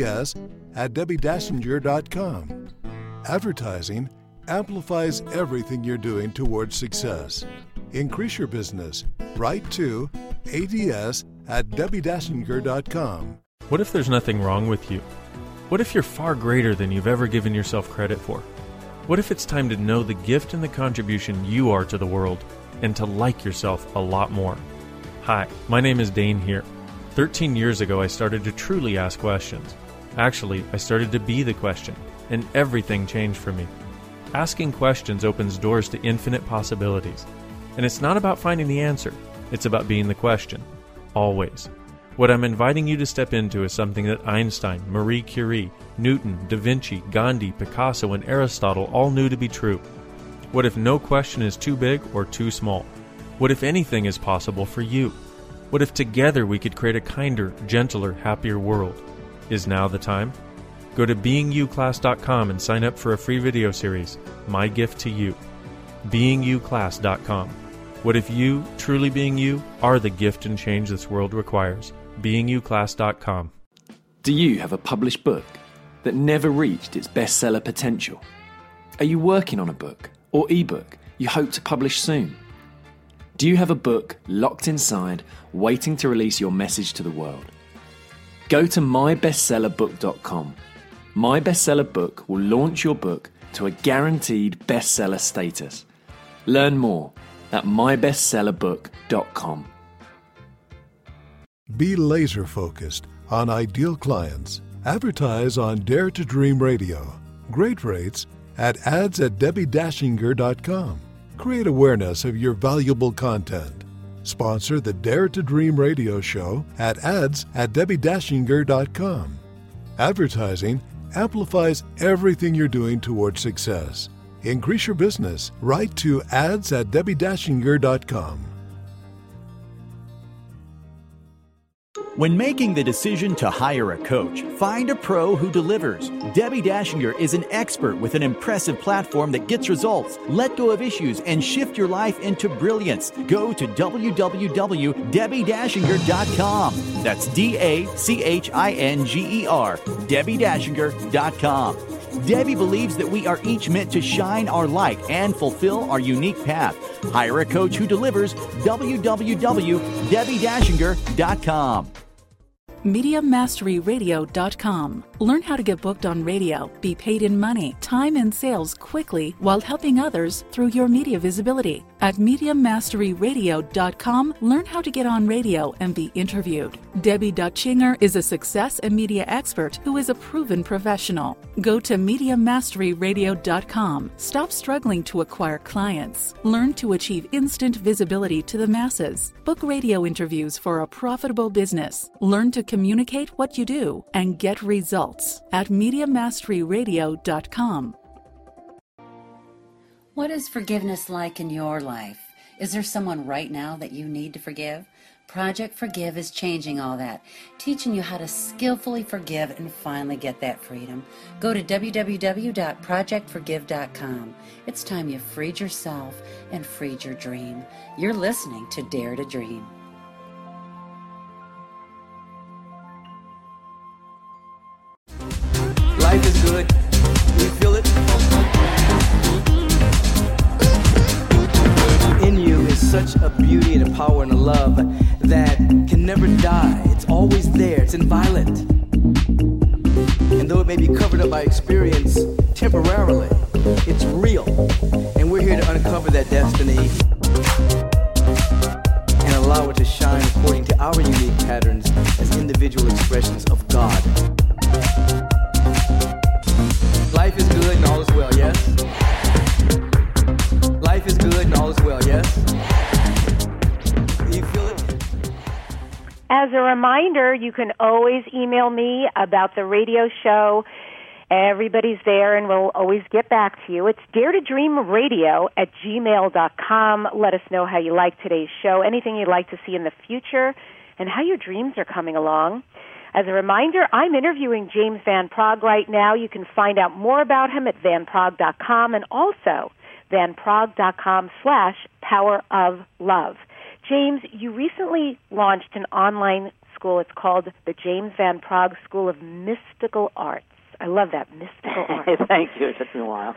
ads@DebbieDashinger.com. Advertising amplifies everything you're doing towards success. Increase your business. Write to ads@DebbieDashinger.com. What if there's nothing wrong with you? What if you're far greater than you've ever given yourself credit for? What if it's time to know the gift and the contribution you are to the world and to like yourself a lot more? Hi, my name is Dane here. 13 years ago, I started to truly ask questions. Actually, I started to be the question, and everything changed for me. Asking questions opens doors to infinite possibilities. And it's not about finding the answer. It's about being the question. Always. What I'm inviting you to step into is something that Einstein, Marie Curie, Newton, Da Vinci, Gandhi, Picasso, and Aristotle all knew to be true. What if no question is too big or too small? What if anything is possible for you? What if together we could create a kinder, gentler, happier world? Is now the time? Go to beingyouclass.com and sign up for a free video series, My Gift to You. beingyouclass.com. What if you, truly being you, are the gift and change this world requires? beingyouclass.com. Do you have a published book that never reached its bestseller potential? Are you working on a book or ebook you hope to publish soon? Do you have a book locked inside, waiting to release your message to the world? Go to mybestsellerbook.com. My Bestseller Book will launch your book to a guaranteed bestseller status. Learn more at mybestsellerbook.com. Be laser focused on ideal clients. Advertise on Dare to Dream Radio. Great rates at ads@DebbieDashinger.com. Create awareness of your valuable content. Sponsor the Dare to Dream radio show at ads@DebbieDashinger.com. Advertising amplifies everything you're doing towards success. Increase your business. Write to ads@DebbieDashinger.com. When making the decision to hire a coach, find a pro who delivers. Debbie Dashinger is an expert with an impressive platform that gets results. Let go of issues and shift your life into brilliance. Go to www.DebbieDashinger.com. That's DACHINGER, DebbieDashinger.com. Debbie believes that we are each meant to shine our light and fulfill our unique path. Hire a coach who delivers. www.DebbieDashinger.com. MediaMasteryRadio.com. Learn how to get booked on radio, be paid in money, time, and sales quickly while helping others through your media visibility. At MediaMasteryRadio.com, learn how to get on radio and be interviewed. Debbie Dashinger is a success and media expert who is a proven professional. Go to MediaMasteryRadio.com. Stop struggling to acquire clients. Learn to achieve instant visibility to the masses. Book radio interviews for a profitable business. Learn to communicate what you do and get results at MediaMasteryRadio.com. What is forgiveness like in your life? Is there someone right now that you need to forgive? Project Forgive is changing all that, teaching you how to skillfully forgive and finally get that freedom. Go to www.projectforgive.com. It's time you freed yourself and freed your dream. You're listening to Dare to Dream. Life is good. You feel it? In you is such a beauty and a power and a love that can never die. It's always there. It's inviolate. And though it may be covered up by experience temporarily, it's real. And we're here to uncover that destiny and allow it to shine according to our unique patterns as individual expressions of God. Life is good and all is well, yes? Life is good and all is well, yes? Do you feel it? As a reminder, you can always email me about the radio show. Everybody's there and we'll always get back to you. It's daretodreamradio@gmail.com. Let us know how you like today's show, anything you'd like to see in the future, and how your dreams are coming along. As a reminder, I'm interviewing James Van Praagh right now. You can find out more about him at vanpraagh.com and also vanpraagh.com/poweroflove. James, you recently launched an online school. It's called the James Van Praagh School of Mystical Arts. I love that, mystical arts. Thank you. It took me a while.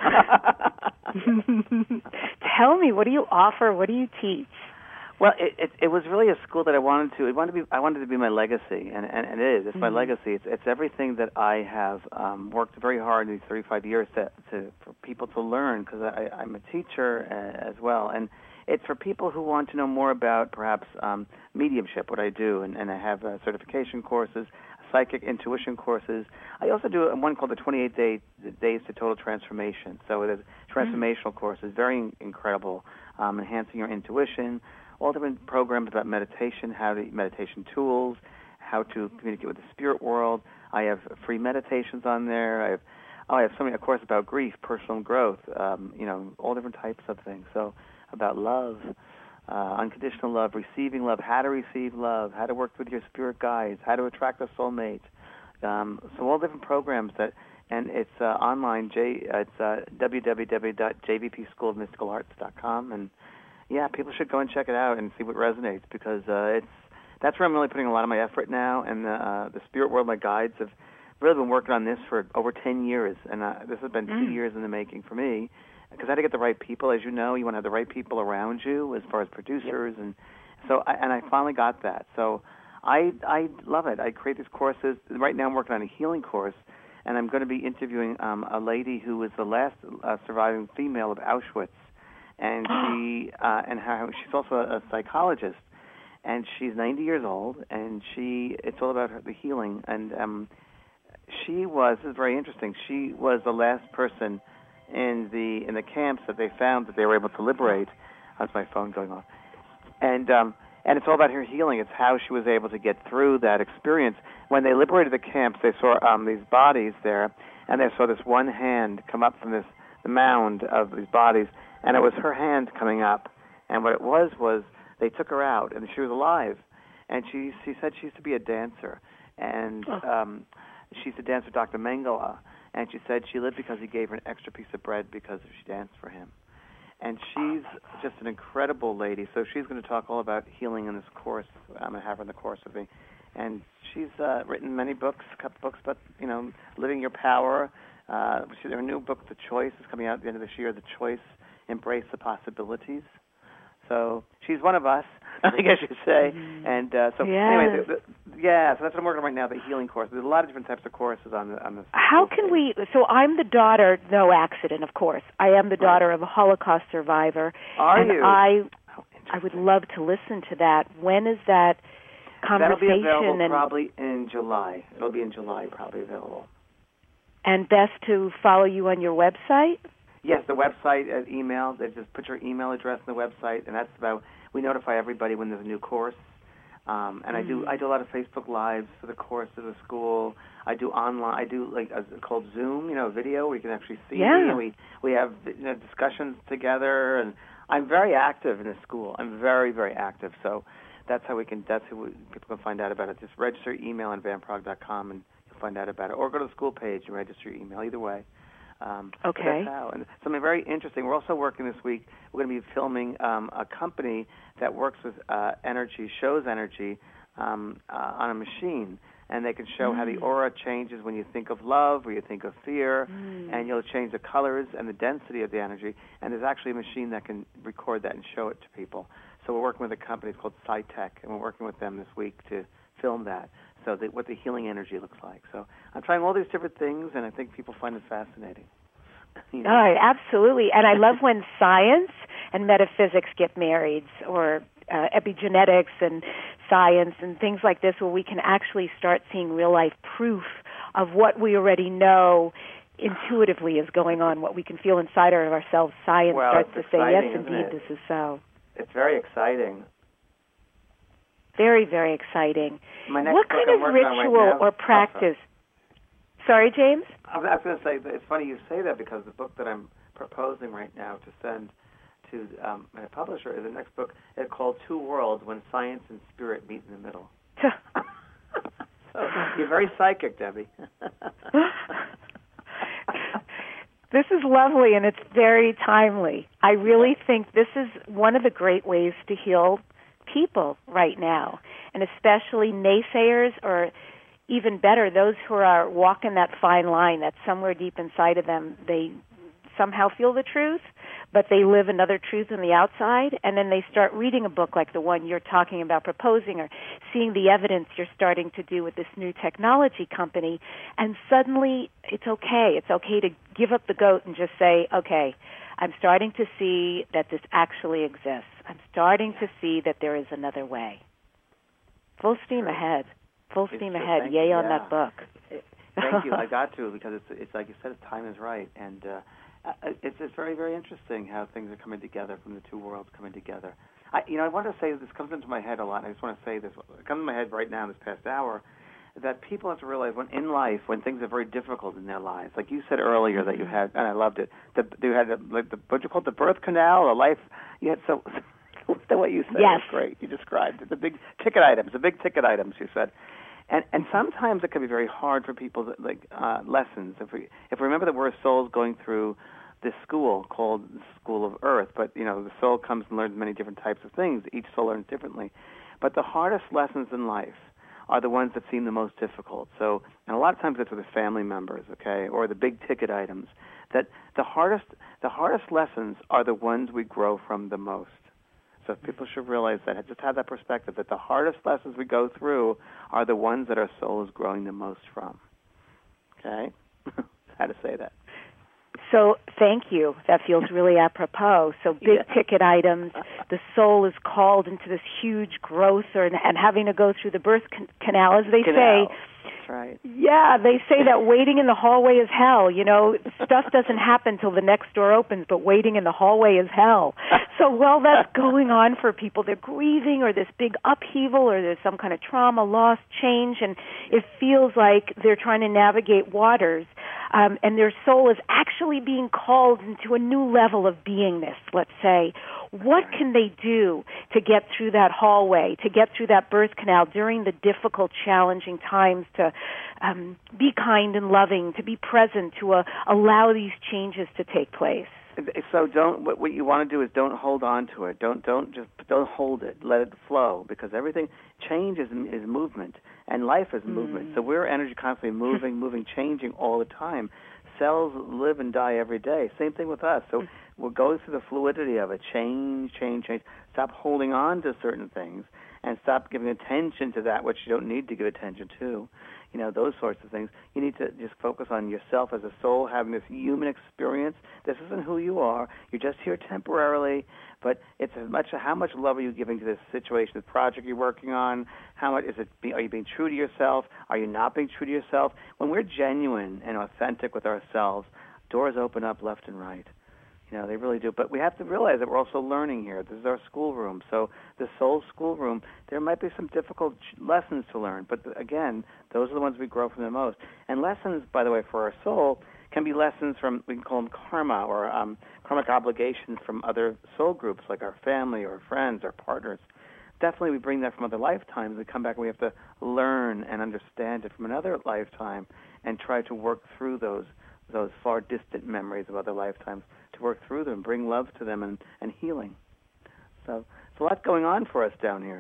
Tell me, what do you offer? What do you teach? Well, it was really a school that I wanted to be my legacy, and it is. It's my legacy. It's everything that I have worked very hard these 35 years for people to learn, because I'm a teacher as well, and it's for people who want to know more about perhaps mediumship, what I do, and I have certification courses, psychic intuition courses. I also do one called the 28 Days to Total Transformation. So there's transformational courses, very incredible, enhancing your intuition. All different programs about meditation, meditation tools, how to communicate with the spirit world. I have free meditations on there. I have a course about grief, personal growth, all different types of things. So about love, unconditional love, receiving love, how to receive love, how to work with your spirit guides, how to attract a soulmate. So all different programs and it's online. It's www.jvpschoolofmysticalarts.com, and yeah, people should go and check it out and see what resonates, because that's where I'm really putting a lot of my effort now. And the spirit world, my guides, have really been working on this for over 10 years, and this has been 2 years in the making for me, because I had to get the right people. As you know, you want to have the right people around you as far as producers, and so I finally got that. So I love it. I create these courses. Right now I'm working on a healing course, and I'm going to be interviewing a lady who was the last surviving female of Auschwitz. And she's also a psychologist, and she's 90 years old, and it's all about the healing. And this is very interesting. She was the last person in the camps that they found that they were able to liberate. That's my phone going off. And And it's all about her healing. It's how she was able to get through that experience. When they liberated the camps, they saw these bodies there, and they saw this one hand come up from the mound of these bodies, and it was her hand coming up. And what it was they took her out, and she was alive. And she said she used to be a dancer, and she used to dance with Dr. Mengele. And she said she lived because he gave her an extra piece of bread because she danced for him. And she's just an incredible lady. So she's going to talk all about healing in this course. I'm going to have her in the course with me. And she's written many books, a couple books about, living your power. Her new book, The Choice, is coming out at the end of this year. The Choice, Embrace the Possibilities. So she's one of us, I guess you'd say. And anyway, so that's what I'm working on right now, the healing course. There's a lot of different types of courses on this. How can we, so I'm the daughter, no accident, of course. I am the daughter of a Holocaust survivor. Are you? I would love to listen to that. When is that conversation? That'll be available probably in July. It'll be in July, probably available. And best to follow you on your website? Yes, the website, email. They just put your email address on the website, and that's about. We notify everybody when there's a new course. And I do a lot of Facebook Lives for the course of the school. I do online. I do called Zoom, video where you can actually see me. And we have discussions together, and I'm very active in the school. I'm very, very active. So that's how people can find out about it. Just register your email on vanprog.com, and you'll find out about it. Or go to the school page and register your email. Either way. Okay. That's how. And something very interesting. We're also working this week. We're going to be filming a company that works with energy, shows energy on a machine, and they can show how the aura changes when you think of love or you think of fear, and you'll change the colors and the density of the energy. And there's actually a machine that can record that and show it to people. So we're working with a company called SciTech, and we're working with them this week to film that. So what the healing energy looks like. So I'm trying all these different things, and I think people find it fascinating. Oh, absolutely. And I love when science and metaphysics get married, or epigenetics and science and things like this, where we can actually start seeing real-life proof of what we already know intuitively is going on, what we can feel inside of ourselves. Science starts to say, yes, indeed, this is so. It's very exciting. Very, very exciting. What kind of ritual or practice? Sorry, James? I was going to say, it's funny you say that, because the book that I'm proposing right now to send to my publisher is the next book. It's called Two Worlds, When Science and Spirit Meet in the Middle. So you're very psychic, Debbie. This is lovely, and it's very timely. I really think this is one of the great ways to heal people right now, and especially naysayers, or even better, those who are walking that fine line that somewhere deep inside of them, they somehow feel the truth, but they live another truth on the outside, and then they start reading a book like the one you're talking about proposing, or seeing the evidence you're starting to do with this new technology company, and suddenly it's okay. It's okay to give up the goat and just say, okay, I'm starting to see that this actually exists. I'm starting to see that there is another way. Full steam ahead. Full steam ahead. Yay on that book. Thank you. I got to, because it's like you said, time is right. And it's very, very interesting how things are coming together, from the two worlds coming together. I want to say, this comes into my head a lot, and I just want to say this. It comes into my head right now in this past hour, that people have to realize in life, when things are very difficult in their lives, like you said earlier that you had, and I loved it, you had what you call the birth canal, a life, you had the way you said it was great. You described it, the big ticket items, you said. And sometimes it can be very hard for people, lessons. If we remember that we're souls going through this school called the School of Earth, but, the soul comes and learns many different types of things. Each soul learns differently. But the hardest lessons in life are the ones that seem the most difficult. So, and a lot of times it's with the family members, okay, or the big ticket items. That the hardest lessons are the ones we grow from the most. So people should realize that, just have that perspective, that the hardest lessons we go through are the ones that our soul is growing the most from. Okay? How to say that. So thank you. That feels really apropos. So big ticket items, the soul is called into this huge growth, and having to go through the birth canal, as they say. right. Yeah, they say that waiting in the hallway is hell. You know, stuff doesn't happen till the next door opens, but waiting in the hallway is hell. So while that's going on for people, they're grieving or this big upheaval or there's some kind of trauma, loss, change, and it feels like they're trying to navigate waters, and their soul is actually being called into a new level of beingness, let's say. What can they do to get through that hallway, to get through that birth canal during the difficult, challenging times, to be kind and loving, to be present, to allow these changes to take place? So what you want to do is don't hold on to it. Don't hold it. Let it flow, because everything change is movement, and life is movement. So we're energy constantly moving, changing all the time. Cells live and die every day. Same thing with us. So we're going through the fluidity of it. Change. Stop holding on to certain things and stop giving attention to that which you don't need to give attention to. You know, those sorts of things. You need to just focus on yourself as a soul, having this human experience. This isn't who you are. You're just here temporarily, but it's how much love are you giving to this situation, this project you're working on? How much are you being true to yourself? Are you not being true to yourself? When we're genuine and authentic with ourselves, doors open up left and right. You know, they really do. But we have to realize that we're also learning here. This is our schoolroom. So the soul schoolroom, there might be some difficult lessons to learn. But again, those are the ones we grow from the most. And lessons, by the way, for our soul can be lessons from, we can call them karma, or karmic obligations from other soul groups, like our family or friends or partners. Definitely we bring that from other lifetimes. We come back and we have to learn and understand it from another lifetime and try to work through those far distant memories of other lifetimes, to work through them, bring love to them, and healing. So it's a lot going on for us down here.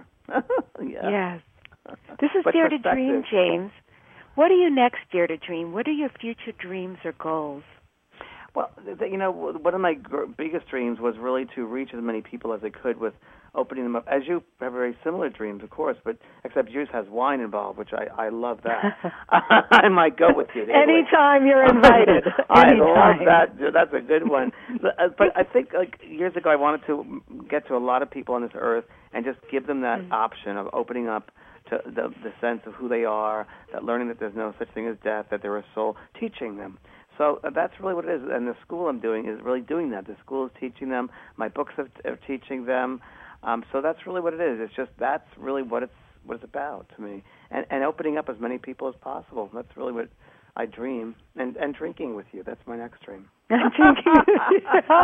Yes. This is Dare to Dream, James. What are you next, Dare to Dream? What are your future dreams or goals? Well, you know, one of my biggest dreams was really to reach as many people as I could with opening them up. As you have very similar dreams, of course, but except yours has wine involved, which I love that. I might go with you. Anytime you're invited. I love that. That's a good one. But I think, like, years ago, I wanted to get to a lot of people on this earth and just give them that option of opening up to the sense of who they are, that learning that there's no such thing as death, that they're a soul, teaching them. So that's really what it is, and the school I'm doing is really doing that. The school is teaching them. My books are teaching them. So that's really what it is. It's just that's really what it's about to me, and opening up as many people as possible. That's really what I dream, and drinking with you. That's my next dream. Drinking with you.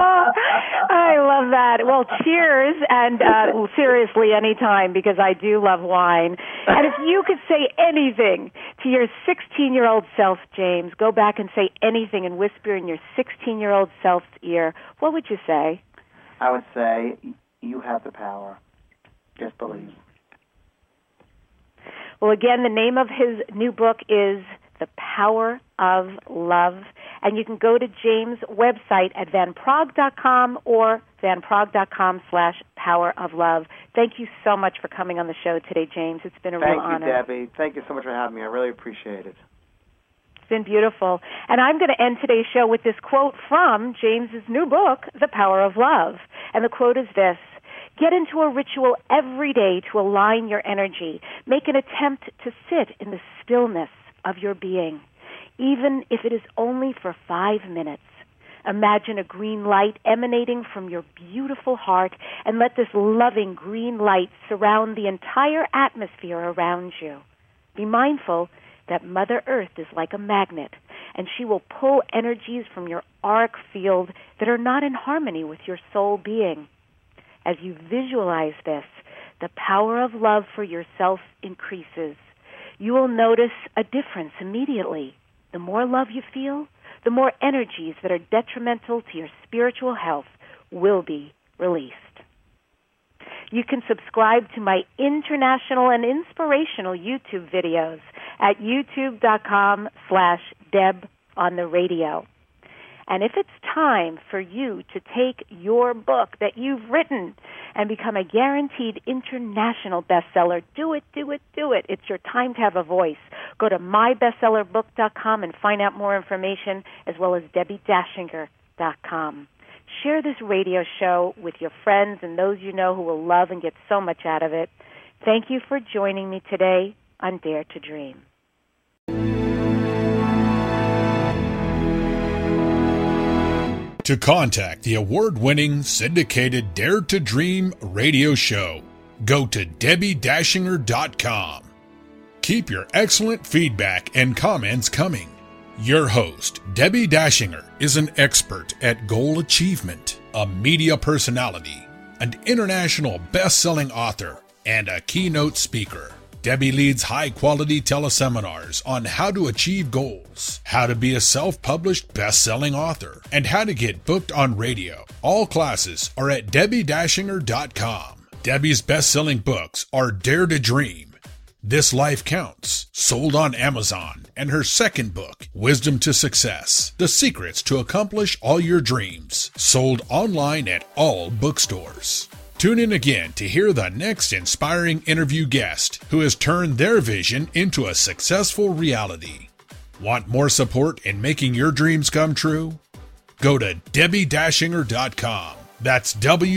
I love that. Well, cheers, and seriously, anytime, because I do love wine. And if you could say anything to your 16-year-old self, James, go back and say anything and whisper in your 16-year-old self's ear, what would you say? I would say, you have the power. Just believe. Well, again, the name of his new book is The Power of Love. And you can go to James' website at vanpraagh.com or vanpraagh.com/poweroflove. Thank you so much for coming on the show today, James. It's been a real honor. Thank you, Debbie. Thank you so much for having me. I really appreciate it. It's been beautiful. And I'm going to end today's show with this quote from James's new book, The Power of Love. And the quote is this: get into a ritual every day to align your energy. Make an attempt to sit in the stillness of your being, even if it is only for 5 minutes. Imagine a green light emanating from your beautiful heart, and let this loving green light surround the entire atmosphere around you. Be mindful that Mother Earth is like a magnet, and she will pull energies from your auric field that are not in harmony with your soul being. As you visualize this, the power of love for yourself increases. You will notice a difference immediately. The more love you feel, the more energies that are detrimental to your spiritual health will be released. You can subscribe to my international and inspirational YouTube videos at youtube.com/DebOnTheRadio. And if it's time for you to take your book that you've written and become a guaranteed international bestseller, do it, do it, do it. It's your time to have a voice. Go to mybestsellerbook.com and find out more information, as well as DebbieDashinger.com. Share this radio show with your friends and those you know who will love and get so much out of it. Thank you for joining me today on Dare to Dream. To contact the award-winning syndicated Dare to Dream radio show, go to DebbieDashinger.com. Keep your excellent feedback and comments coming. Your host, Debbie Dashinger, is an expert at goal achievement, a media personality, an international best-selling author, and a keynote speaker. Debbie leads high-quality teleseminars on how to achieve goals, how to be a self-published best-selling author, and how to get booked on radio. All classes are at DebbieDashinger.com. Debbie's best-selling books are Dare to Dream, This Life Counts, sold on Amazon, and her second book, Wisdom to Success, The Secrets to Accomplish All Your Dreams, sold online at all bookstores. Tune in again to hear the next inspiring interview guest who has turned their vision into a successful reality. Want more support in making your dreams come true? Go to DebbieDashinger.com. That's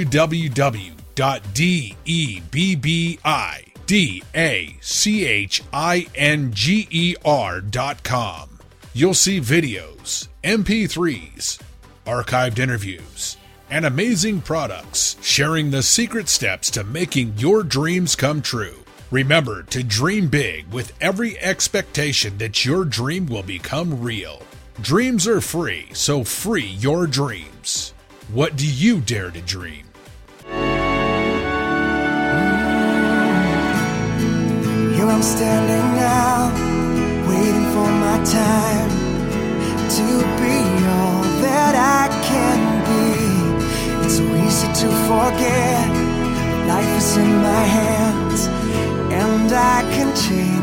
www.DebbieDashinger.com. You'll see videos, MP3s, archived interviews, and amazing products sharing the secret steps to making your dreams come true. Remember to dream big with every expectation that your dream will become real. Dreams are free, so free your dreams. What do you dare to dream? Here I'm standing now, waiting for my time to be all that I can be. It's so easy to forget, life is in my hands, and I can change